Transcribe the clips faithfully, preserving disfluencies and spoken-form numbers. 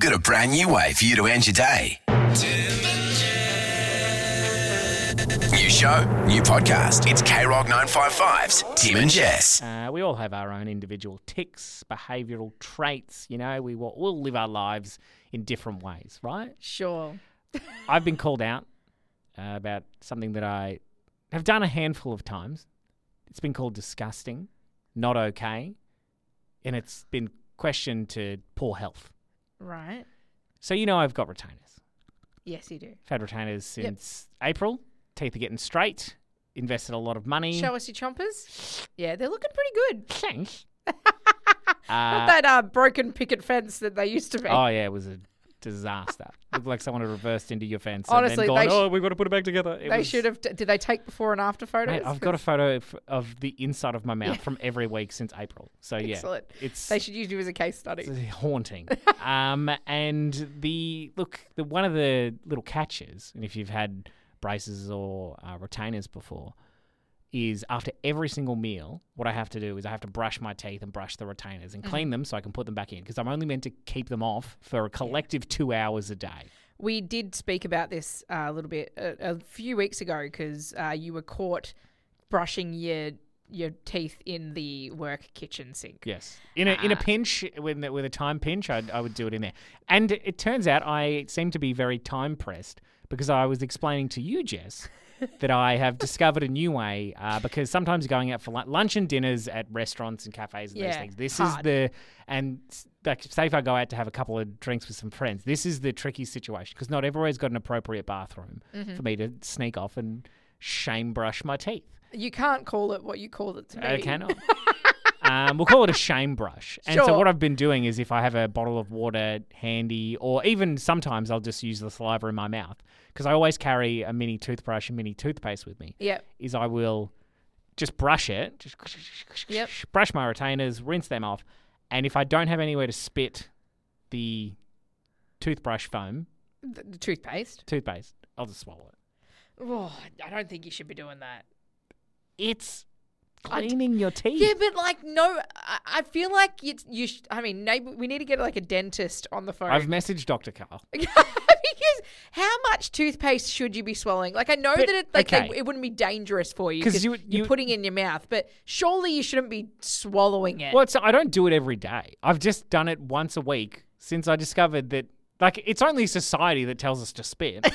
got a brand new way for you to end your day. New show, new podcast. It's K-Rock nine five five's Tim and Jess. Uh, we all have our own individual tics, behavioural traits. You know, we will we'll live our lives in different ways, right? Sure. I've been called out uh, about something that I have done a handful of times. It's been called disgusting, not okay, and it's been questioned to poor health. Right. So you know I've got retainers. Yes, you do. I've had retainers since yep. April. Teeth are getting straight. Invested a lot of money. Show us your chompers. Yeah, they're looking pretty good. Thanks. Not uh, that uh, broken picket fence that they used to be. Oh, yeah, it was a disaster. Looked like someone had reversed into your fence Honestly, and then gone, they sh- oh, we've got to put it back together. It they was... should have. T- did they take before and after photos? Mate, I've got a photo of, of the inside of my mouth yeah. from every week since April. So, yeah. Excellent. It's, they should use you as a case study. It's haunting. um, and the, look, the one of the little catches, and if you've had braces or uh, retainers before, is after every single meal, what I have to do is I have to brush my teeth and brush the retainers and clean mm-hmm. them so I can put them back in, because I'm only meant to keep them off for a collective yeah. two hours a day. We did speak about this uh, a little bit a, a few weeks ago because uh, you were caught brushing your your teeth in the work kitchen sink. Yes. In a uh, in a pinch, with, with a time pinch, I'd, I would do it in there. And it turns out I seem to be very time pressed, because I was explaining to you, Jess, that I have discovered a new way, uh, because sometimes going out for lunch and dinners at restaurants and cafes and yeah, those things, this hard. is the, and like, say if I go out to have a couple of drinks with some friends, this is the tricky situation, because not everywhere's got an appropriate bathroom mm-hmm. for me to sneak off and shame brush my teeth. You can't call it what you called it to be. I cannot. Um, we'll call it a shame brush. And sure. so what I've been doing is, if I have a bottle of water handy, or even sometimes I'll just use the saliva in my mouth, because I always carry a mini toothbrush and mini toothpaste with me, Yep. is I will just brush it, just yep. brush my retainers, rinse them off, and if I don't have anywhere to spit the toothbrush foam, the, the toothpaste, toothpaste, I'll just swallow it. Oh, I don't think you should be doing that. It's cleaning your teeth. Yeah, but like, no, I, I feel like you. You. Sh- I mean, maybe we need to get like a dentist on the phone. I've messaged Doctor Carl. Because how much toothpaste should you be swallowing? Like, I know but, that it like okay. it, it wouldn't be dangerous for you because you, you, you're putting it in your mouth, but surely you shouldn't be swallowing it. Well, it's, I don't do it every day. I've just done it once a week since I discovered that. Like, it's only society that tells us to spit.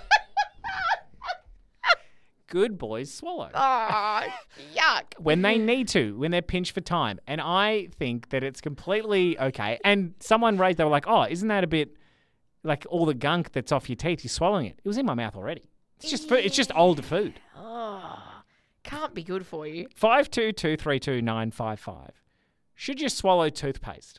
Good boys swallow. Oh, yuck. When they need to, when they're pinched for time. And I think that it's completely okay. And someone raised, they were like, oh, isn't that a bit like all the gunk that's off your teeth, you're swallowing it? It was in my mouth already. It's just food. It's just older food. Oh, can't be good for you. five two two three two nine five five. Should you swallow toothpaste?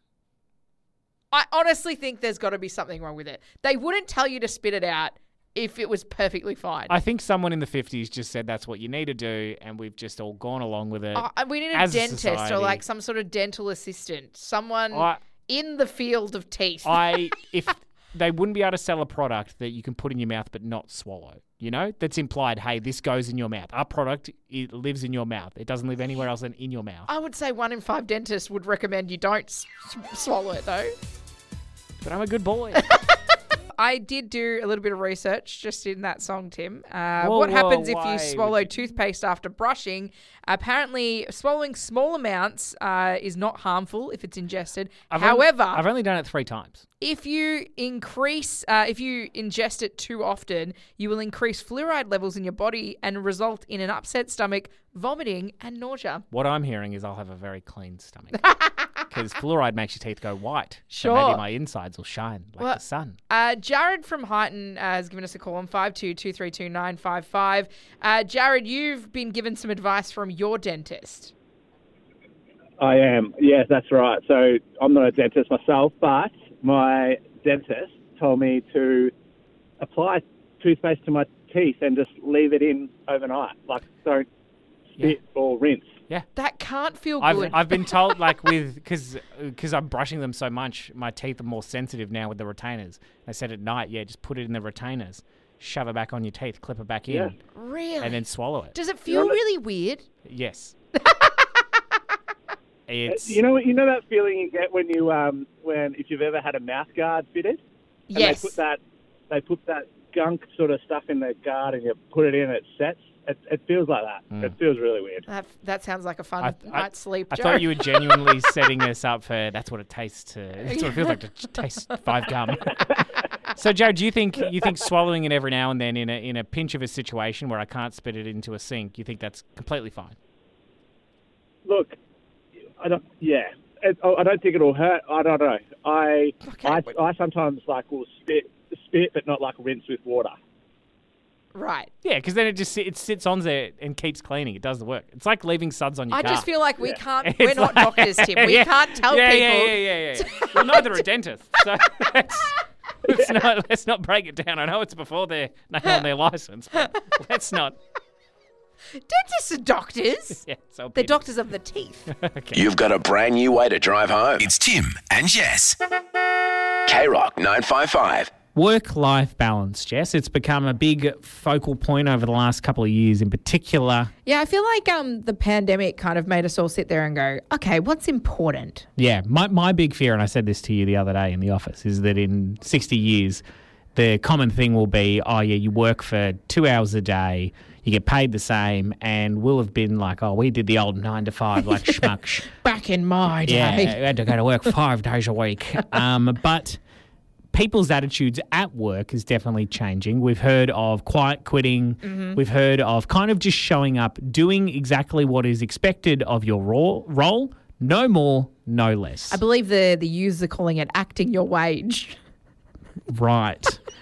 I honestly think there's got to be something wrong with it. They wouldn't tell you to spit it out if it was perfectly fine. I think someone in the fifties just said that's what you need to do, and we've just all gone along with it. Uh, we need a as dentist a society. or like some sort of dental assistant, someone I, in the field of teeth. I if they wouldn't be able to sell a product that you can put in your mouth but not swallow, you know? That's implied, hey, this goes in your mouth. Our product, it lives in your mouth. It doesn't live anywhere else than in your mouth. I would say one in five dentists would recommend you don't s- swallow it, though. But I'm a good boy. I did do a little bit of research just in that song, Tim. Uh, whoa, what happens whoa, if you swallow toothpaste after brushing? Apparently, swallowing small amounts uh, is not harmful if it's ingested. I've However, only, I've only done it three times. If you increase, uh, if you ingest it too often, you will increase fluoride levels in your body and result in an upset stomach, vomiting, and nausea. What I'm hearing is I'll have a very clean stomach. Because fluoride makes your teeth go white. Sure. So maybe my insides will shine like well, the sun. Uh, Jared from Highton uh, has given us a call on five two two three two nine five five. Uh, Jared, you've been given some advice from your dentist. I am. Yes, that's right. So I'm not a dentist myself, but my dentist told me to apply toothpaste to my teeth and just leave it in overnight. Like, don't spit yeah. or rinse. Yeah. That can't feel I've, good. I've been told, like, with, because because I'm brushing them so much, my teeth are more sensitive now with the retainers. They said at night, yeah, just put it in the retainers, shove it back on your teeth, clip it back in. Yeah. Really? And then swallow it. Does it feel really weird? Yes. It's You know, you know that feeling you get when you um, when if you've ever had a mouth guard fitted, and Yes. they put that they put that gunk sort of stuff in the guard, and you put it in, and it sets. It, it feels like that. It feels really weird. That, that sounds like a fun I- I- night's sleep, I Joe. thought you were genuinely setting us up for that's what it tastes to. That's what it feels like to ch- taste five gum. So, Joe, do you think you think swallowing it every now and then in a in a pinch of a situation where I can't spit it into a sink, you think that's completely fine? Look, I don't. Yeah, it, I don't think it'll hurt. I don't know. I Okay, I, but- I sometimes like will spit spit, but not like rinse with water. Right. Yeah, because then it just sit- it sits on there and keeps cleaning. It does the work. It's like leaving suds on your I car. just feel like we can't, It's we're not like- doctors, Tim. We Yeah, can't tell yeah, people. Yeah, yeah, yeah, yeah. Well, neither are dentists. So let's, let's not let's not break it down. I know it's before their name on their license, but let's not. Dentists are doctors. Yeah, so They're doctors of the teeth. Okay. You've got a brand new way to drive home. It's Tim and Jess. K-Rock nine five five. Work-life balance, Jess. It's become a big focal point over the last couple of years in particular. Yeah, I feel like um, the pandemic kind of made us all sit there and go, okay, what's important? Yeah, my, my big fear, and I said this to you the other day in the office, is that in sixty years, the common thing will be, oh, yeah, you work for two hours a day, you get paid the same, and we'll have been like, oh, we did the old nine to five, like schmuck. Back in my day. Yeah, we had to go to work five days a week. Um, but people's attitudes at work is definitely changing. We've heard of quiet quitting. Mm-hmm. We've heard of kind of just showing up, doing exactly what is expected of your ro- role, no more, no less. I believe the, the youths are calling it acting your wage. Right.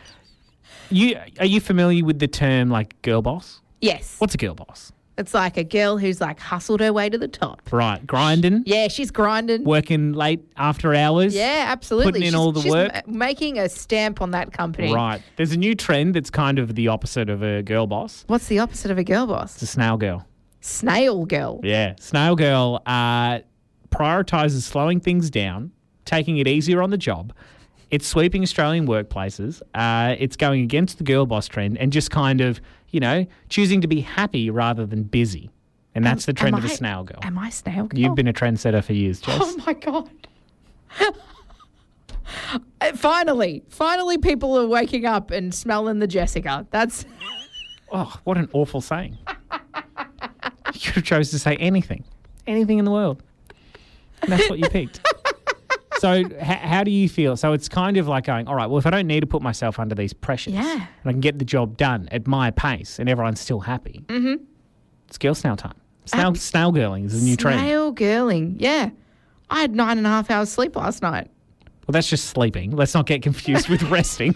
you Are you familiar with the term like girl boss? Yes. What's a girl boss? It's like a girl who's like hustled her way to the top. Right, grinding, Yeah, she's grinding. working late after hours. Yeah, absolutely. Putting in she's, all the she's work. ma- making a stamp on that company. Right. There's a new trend that's kind of the opposite of a girl boss. What's the opposite of a girl boss? It's a snail girl. Snail girl. Yeah. Snail girl uh, prioritizes slowing things down, taking it easier on the job. It's sweeping Australian workplaces. Uh, it's going against the girl boss trend and just kind of, you know, choosing to be happy rather than busy. And that's the trend Am of a I- snail girl. Am I snail girl? You've been a trendsetter for years, Jess. Oh my God. Uh, finally, finally people are waking up and smelling the Jessica. That's Oh, what an awful saying. You could have chose to say anything. Anything in the world. And that's what you picked. So h- how do you feel? So it's kind of like going, all right, well, if I don't need to put myself under these pressures Yeah. and I can get the job done at my pace and everyone's still happy, mm-hmm. it's girl snail time. Snail, Abs- snail girling is a new trend. snail girling. Yeah. I had nine and a half hours sleep last night. Well, that's just sleeping. Let's not get confused with resting.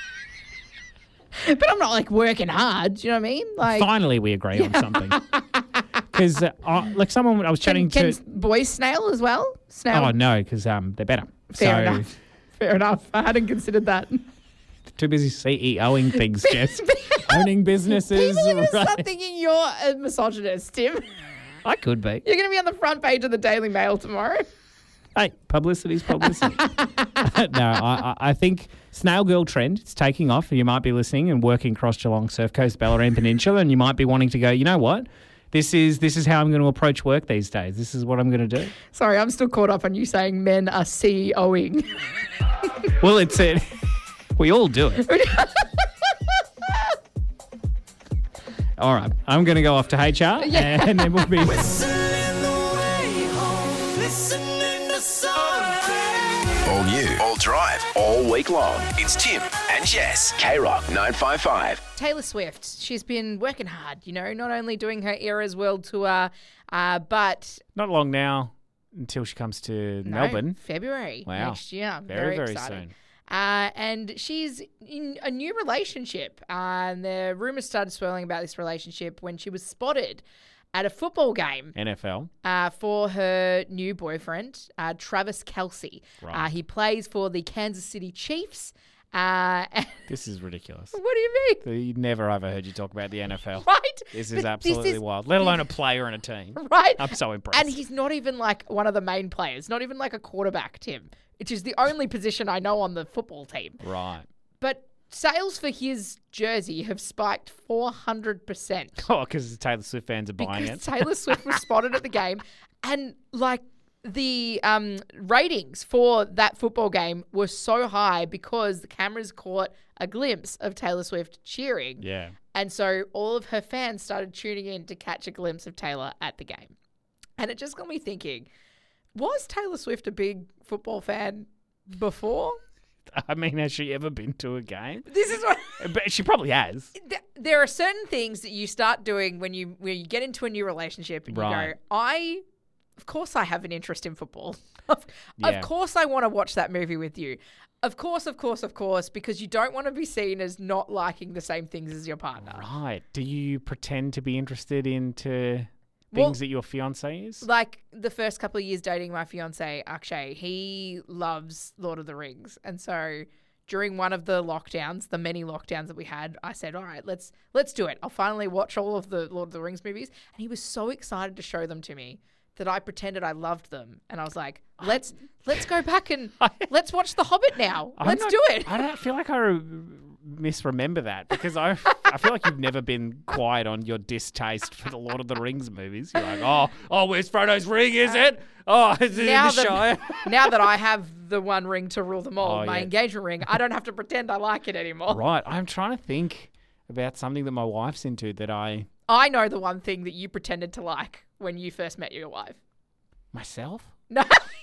But I'm not like working hard. Do you know what I mean? Like, Finally, we agree on something. Because, uh, I- like, someone I was chatting can, to... can boys snail as well? Snail. Oh, no, because um, they're better. Fair so, enough. Fair enough. I hadn't considered that. Too busy CEOing things, Jess. Owning businesses. People are going to right. start thinking you're a misogynist, Tim. I could be. You're going to be on the front page of the Daily Mail tomorrow. Hey, publicity's publicity. no, I, I I think snail girl trend, it's taking off. You might be listening and working across Geelong, Surf Coast, Ballarat Peninsula, and you might be wanting to go, you know what? This is this is how I'm going to approach work these days. This is what I'm going to do. Sorry, I'm still caught up on you saying men are CEOing. Well, it's it. We all do it. All right, I'm going to go off to H R, Yeah. and then we'll be... All new, all drive, all week long. It's Tim and Jess. K-Rock nine five five. Taylor Swift, she's been working hard, you know, not only doing her Eras World Tour, uh, but Not long now until she comes to no, Melbourne. February Wow. next year. Very, very exciting. soon. Uh, and she's in a new relationship. Uh, and the rumours started swirling about this relationship when she was spotted at a football game N F L. uh, for her new boyfriend, uh, Travis Kelce. Right. Uh, he plays for the Kansas City Chiefs. Uh, and This is ridiculous. what do you mean? You never ever heard you talk about the N F L. Right? This But is absolutely is- wild. Let alone a player and a team. Right? I'm so impressed. And he's not even like one of the main players, not even like a quarterback, Tim, which is the only position I know on the football team. Right. But sales for his jersey have spiked four hundred percent Oh, because Taylor Swift fans are buying because it. Taylor Swift was spotted at the game. And like the um, ratings for that football game were so high because the cameras caught a glimpse of Taylor Swift cheering. Yeah. And so all of her fans started tuning in to catch a glimpse of Taylor at the game. And it just got me thinking, was Taylor Swift a big football fan before? I mean, has she ever been to a game? This is what... But she probably has. Th- There are certain things that you start doing when you when you get into a new relationship and Right. you go, I, of course I have an interest in football. of, Yeah. of course I want to watch that movie with you. Of course, of course, of course, because you don't want to be seen as not liking the same things as your partner. Right. Do you pretend to be interested into Well- things that your fiance is? Like the first couple of years dating my fiance, Akshay, he loves Lord of the Rings. And so during one of the lockdowns, the many lockdowns that we had, I said, all right, let's let's do it. I'll finally watch all of the Lord of the Rings movies. And he was so excited to show them to me that I pretended I loved them. And I was like, let's let's go back and let's watch The Hobbit now. I'm Let's not- do it. I don't feel like I re- misremember that because I I feel like you've never been quiet on your distaste for the Lord of the Rings movies. You're like, oh, oh, where's Frodo's ring? Is it? Oh, is it in Now the Shire? that, now that I have the one ring to rule them all, Oh, my yeah. engagement ring, I don't have to pretend I like it anymore. Right. I'm trying to think about something that my wife's into that I I know the one thing that you pretended to like when you first met your wife. myself. No.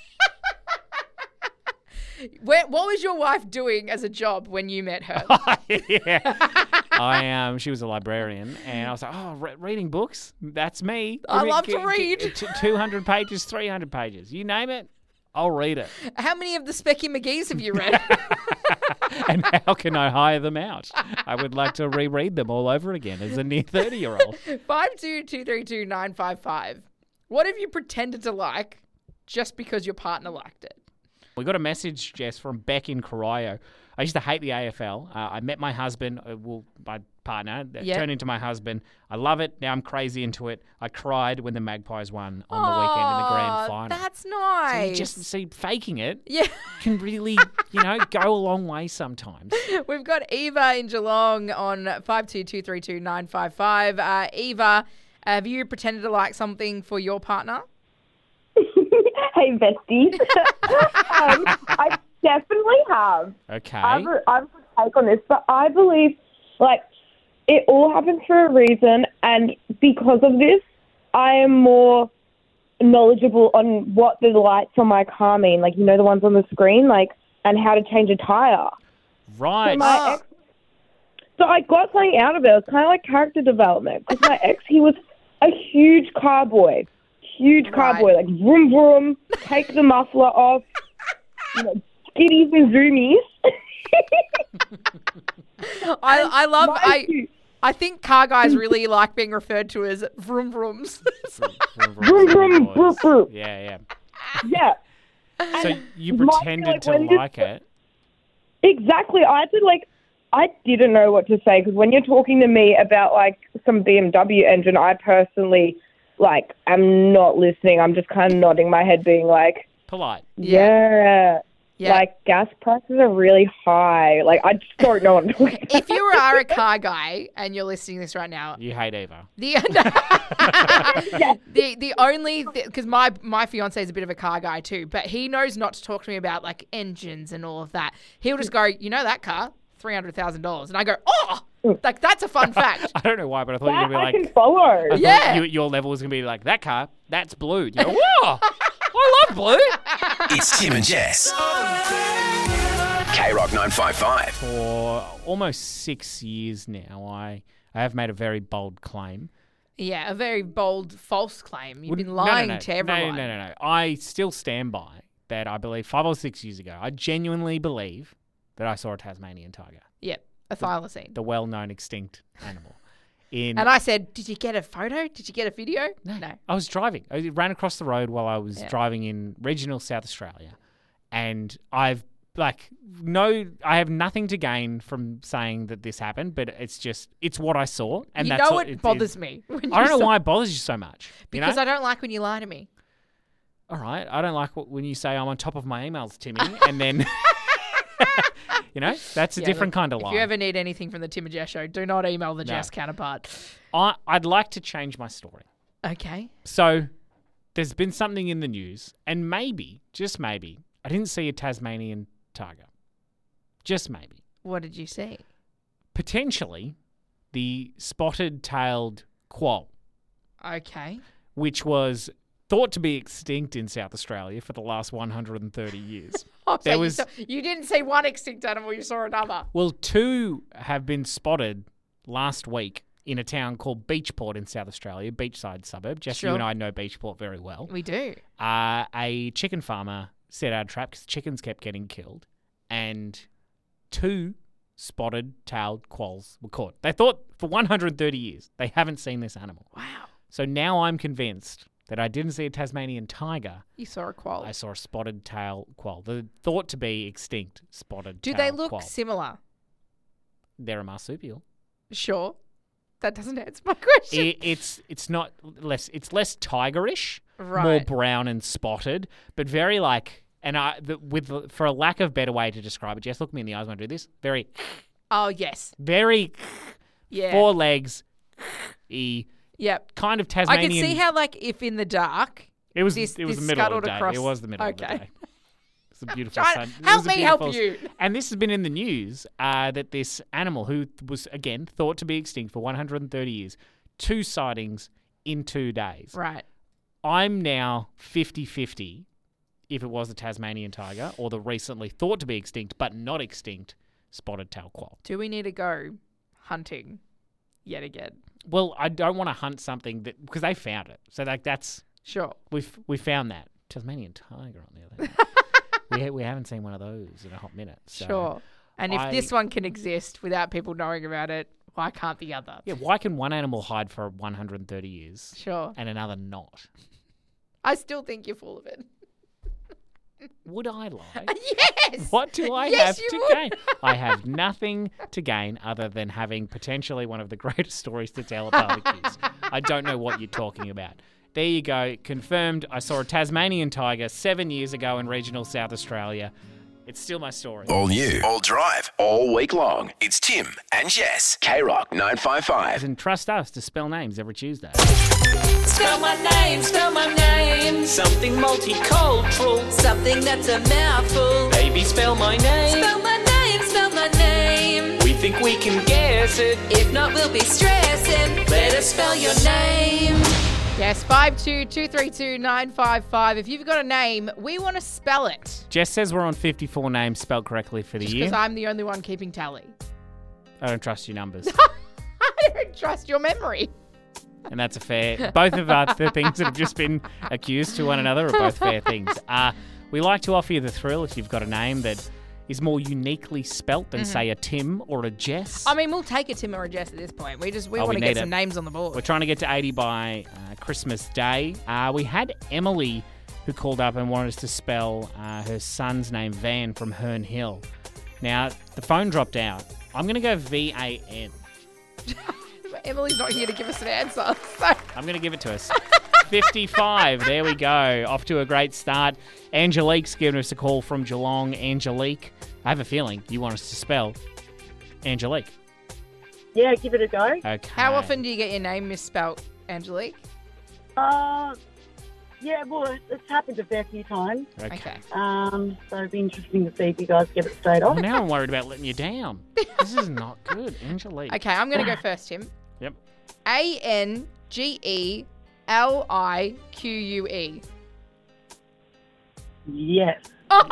Where, what was your wife doing as a job when you met her? yeah. I um, she was a librarian, and I was like, oh, re- reading books. That's me. I Give me- love to gi- gi- read. t- Two hundred pages, three hundred pages. You name it, I'll read it. How many of the Specky McGee's have you read? And how can I hire them out? I would like to reread them all over again as a near thirty-year-old. five two two three two nine five five. What have you pretended to like just because your partner liked it? We got a message, Jess, from Beck in Corio. I used to hate the A F L. Uh, I met my husband, uh, well, my partner, that Yeah. turned into my husband. I love it. Now I'm crazy into it. I cried when the Magpies won on the weekend in the grand Aw, final. That's So nice. you just see, faking it yeah. can really, you know, go a long way sometimes. We've got Eva in Geelong on five two two three two nine five five. Uh, Eva, have you pretended to like something for your partner? Hey, besties. um, I definitely have. Okay. I've, I've a take on this, but I believe, like, it all happens for a reason, and because of this, I am more knowledgeable on what the lights on my car mean, like, you know, the ones on the screen, like, and how to change a tire. Right. So my Oh. ex, so I got something out of it. It was kind of like character development, because my ex, he was a huge car boy. Huge car Right. boy, like vroom vroom, take the muffler off, you know, skitties and zoomies. I, I love, Mind I, you, I think car guys really like being referred to as vroom vrooms. Vroom, vroom, vroom, vroom. Yeah, yeah, yeah. So you Mind you, pretended like, to when you- like it. exactly. I had to like, I didn't know what to say because when you're talking to me about like some B M W engine, I personally like am not listening. I'm just kind of nodding my head, being like, Polite. yeah. Yeah. Like gas prices are really high. Like I just don't know what I'm talking about. If you are a car guy and you're listening to this right now, You hate Eva. the the the only because my my fiance is a bit of a car guy too, but he knows not to talk to me about like engines and all of that. He'll just go, you know that car, three hundred thousand dollars, and I go, oh, like that's a fun fact. I don't know why, but I thought you were That going I to be can like, follow. I thought Yeah. you, your level was going to be like, that car, that's blue. You go, whoa, I love blue. It's Tim and Jess. K Rock nine five five. For almost six years now, I, I have made a very bold claim. Yeah, a very bold false claim. You've been No, no, lying no, to everyone. No, no, no, no. I still stand by that. I believe five or six years ago, I genuinely believe that I saw a Tasmanian tiger, Yep, a thylacine. the well-known extinct animal. In And I said, did you get a photo? Did you get a video? No. I was driving. I ran across the road while I was Yeah. driving in regional South Australia, and I've like no, I have nothing to gain from saying that this happened, but it's just it's what I saw, and You that's know what it it bothers is. me. When I you don't know saw- why it bothers you so much. You Because know? I don't like when you lie to me. All right, I don't like what, when you say I'm on top of my emails, Timmy, and then you know that's a Yeah, different look, kind of lie. If you ever need anything from the Tim and Jess show, do not email the No. Jess counterpart. I, I'd like to change my story. Okay. So, there's been something in the news, and maybe, just maybe, I didn't see a Tasmanian tiger. Just maybe. What did you see? Potentially the spotted-tailed quoll, Okay. which was thought to be extinct in South Australia for the last one hundred thirty years. Oh, so There you was- saw- you didn't see one extinct animal, you saw another. Well, two have been spotted last week in a town called Beachport in South Australia, beachside suburb. Jess, you Sure. and I know Beachport very well. We do. Uh, a chicken farmer set out a trap because chickens kept getting killed, and two spotted-tailed quolls were caught. They thought for one hundred thirty years they haven't seen this animal. Wow. So now I'm convinced that I didn't see a Tasmanian tiger. You saw a quoll. I saw a spotted-tail quoll, the thought to be extinct spotted-tailed Do they look quoll. similar? They're a marsupial. Sure. That doesn't answer my question. It, it's it's not less. It's less tigerish, more Right. brown and spotted, but very like. And I, the, with for a lack of better way to describe it, Jess, look me in the eyes when I do this. Very, Oh, yes. very Yeah. four legs, e Yep. kind of I can Tasmanian. see how, like, if in the dark, it was. this- it was this the middle of the scuttled day. across- It was the middle of the Okay. day. It's a beautiful Try- sun. it help was a me help beautiful- you. And this has been in the news uh, that this animal, who was again thought to be extinct for one hundred thirty years, two sightings in two days. right. I'm now fifty-fifty if it was the Tasmanian tiger or the recently thought to be extinct but not extinct spotted tail quoll. Do we need to go hunting yet again? Well, I don't want to hunt something that because they found it. So like that's Sure. we've we found that Tasmanian tiger on the other hand. we ha- we haven't seen one of those in a hot minute. So, Sure. And if I- this one can exist without people knowing about it, why can't the other? Yeah, why can one animal hide for one hundred thirty years Sure. and another not? I still think you're full of it. Would I lie? Yes. What do I Yes, have you to would. gain? I have nothing to gain other than having potentially one of the greatest stories to tell at barbecues. I don't know what you're talking about. There you go. Confirmed. I saw a Tasmanian tiger seven years ago in regional South Australia. It's still my story. All new, all drive, all week long. It's Tim and Jess. K-Rock nine five five. And trust us to spell names every Tuesday. Spell my name, spell my name. Something multicultural. Something that's a mouthful. Baby, spell my name. Spell my name, spell my name. We think we can guess it. If not, we'll be stressing. Let us spell your name. Yes, five two two three two nine five five. If you've got a name, we want to spell it. Jess says we're on fifty-four names spelled correctly for the Just year. because I'm the only one keeping tally. I don't trust your numbers. I don't trust your memory. And that's a fair. Both of uh, the things that have just been accused to one another are both fair things. Uh, we like to offer you the thrill if you've got a name that is more uniquely spelt than, say, a Tim or a Jess. I mean, we'll take a Tim or a Jess at this point. We just we Oh, want we to get need some it. names on the board. We're trying to get to eighty by uh, Christmas Day. Uh, we had Emily who called up and wanted us to spell uh, her son's name, Van, from Herne Hill. Now, the phone dropped out. I'm going to go V A N. Emily's not here to give us an answer. So I'm going to give it to us. fifty-five. There we go. Off to a great start. Angelique's given us a call from Geelong. Angelique, I have a feeling you want us to spell Angelique. Yeah, give it a go. Okay. how often do you get your name misspelt, Angelique? Uh, yeah, well, it's- it's happened a fair few times. Okay. Okay. Um, so it'd be interesting to see if you guys get it straight Well, off. now I'm worried about letting you down. This is not good. Angelique. Okay, I'm going to go first, Tim. Yep. A N G E L I Q U E. Yes. Oh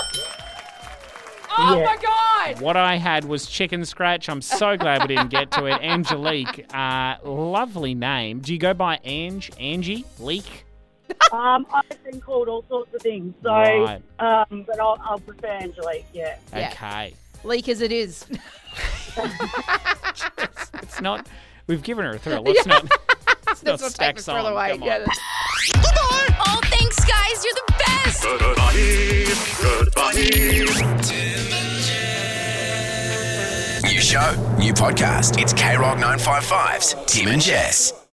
Yeah. my God! What I had was chicken scratch. I'm so glad we didn't get to it. Angelique, uh, lovely name. Do you go by Ange, Angie, Leek? Um, I've been called all sorts of things. So, Right. um, but I'll, I'll prefer Angelique. Yeah. Yeah. Okay. Leak as it is. It's not. We've given her a thrill. Let's not. Let's not Let's not stack take the thrill on. away. Come on. Yeah, that's- Oh, thanks, guys. You're the best. New show, new podcast. It's K-Rock nine five five's Tim and Jess.